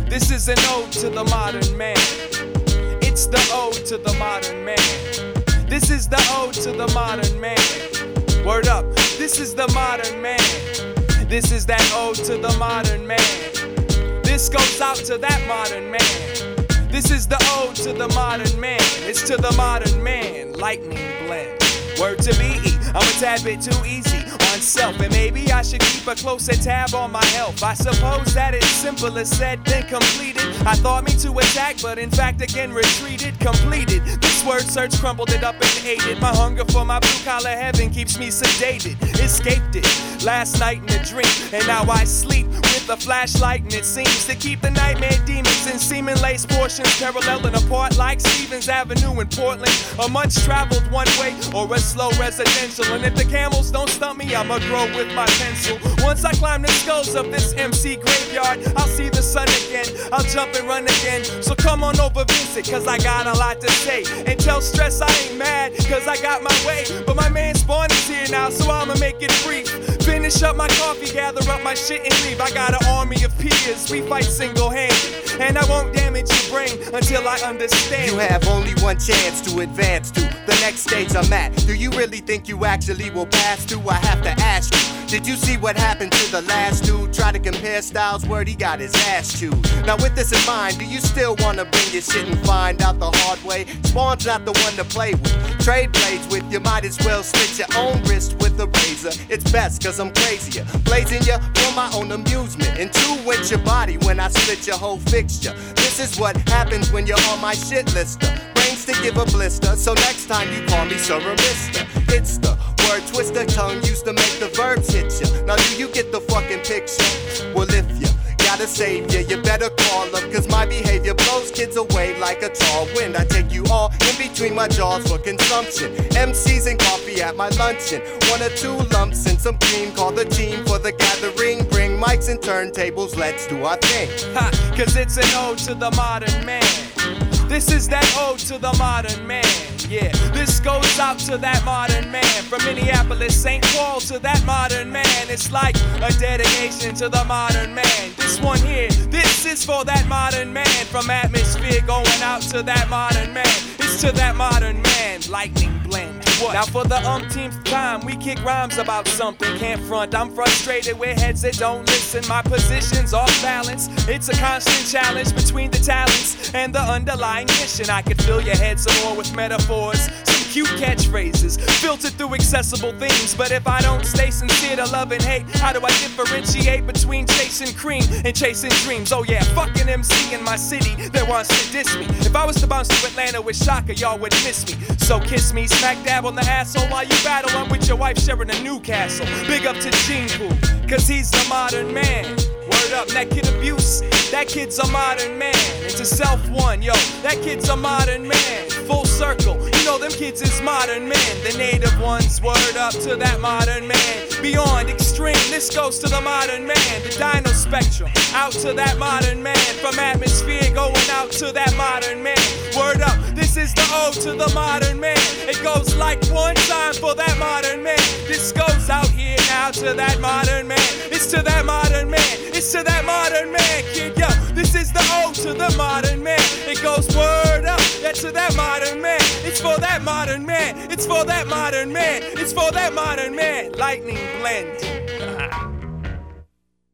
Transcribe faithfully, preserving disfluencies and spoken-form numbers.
This is an ode to the modern man. It's the ode to the modern man. This is the ode to the modern man. Word up, this is the modern man. This is that ode to the modern man. This goes out to that modern man. This is the ode to the modern man. It's to the modern man. Lightning blend. Word to B E, I'm a tad bit too easy on self, and maybe I should keep a closer tab on my health. I suppose that it's simpler said than completed. I thought me to attack, but in fact again retreated, completed. This word search crumbled it up and ate it. My hunger for my blue collar heaven keeps me sedated. Escaped it last night in a dream, and now I sleep with a flashlight, and it seems to keep the nightmare demons in seeming lace portions paralleling apart like Stevens Avenue in Portland. A much traveled one way or a slow residential, and if the camels don't stump me, I'ma grow with my pencil. Once I climb the skulls of this M C graveyard, I'll see the sun again, I'll jump and run again. So come on over, visit, cause I got a lot to say. And tell stress I ain't mad, cause I got my way. But my man Spawn is here now, so I'ma make it brief. Finish up my coffee, gather up my shit and leave. I got an army of peers, we fight single-handed, and I won't damage your brain until I understand. You have only one chance to advance to the next stage I'm at. Do you really think you actually will pass through? I have to ask you, did you see what happened to the last dude? Try to compare styles, word, he got his ass chewed. Now with this in mind, do you still wanna bring your shit and find out the hard way? Spawn's not the one to play with. Trade blades with, you might as well slit your own wrist with a razor. It's best cause I'm crazier, blazing you for my own amusement. And two with your body when I split your whole fixture. This is what happens when you're on my shit lister. Brains to give a blister, so next time you call me sir or mister. It's the word twister, tongue used to make the verbs hit ya. Now do you get the fucking picture? Well if you gotta save ya, you better call up, cause my behavior blows kids away like a tall wind. I take you all in between my jaws for consumption. M Cs and coffee at my luncheon. One or two lumps and some cream, call the team for the gathering. Bring mics and turntables, let's do our thing. Ha, cause it's an ode to the modern man. This is that ode to the modern man. Yeah, this goes out to that modern man. From Minneapolis, Saint Paul to that modern man. It's like a dedication to the modern man. This one here, this is for that modern man. From atmosphere going out to that modern man. It's to that modern man. Lightning blend. What? Now for the umpteenth time, we kick rhymes about something, can't front. I'm frustrated with heads that don't listen. My position's off balance. It's a constant challenge between the talents and the underlying mission. I could fill your head some more with metaphors, some cute catchphrases, filtered through accessible themes. But if I don't stay sincere to love and hate, how do I differentiate between chasing cream and chasing dreams? Oh yeah, fucking M C in my city that wants to diss me. If I was to bounce to Atlanta with Shaka, y'all would miss me. So kiss me, smack dab on the asshole while you battle. I'm with your wife sharing a Newcastle. Big up to Gene Pool, cause he's the modern man. Word up, that kid abuse, that kid's a modern man. And to self one, yo, that kid's a modern man. Full circle, you know them kids is modern men. The native ones, word up to that modern man. Beyond extreme, this goes to the modern man. The dino spectrum, out to that modern man. From atmosphere going out to that modern man. Word up, this is the ode to the modern man. It goes like one time for that modern man. This goes out here now to that modern man. It's to that modern man. It's to that modern man, kid, yo. This is the ode to the modern man. It goes word up, that's to that modern man. It's for that modern man. It's for that modern man. It's for that modern man. Lightning blend.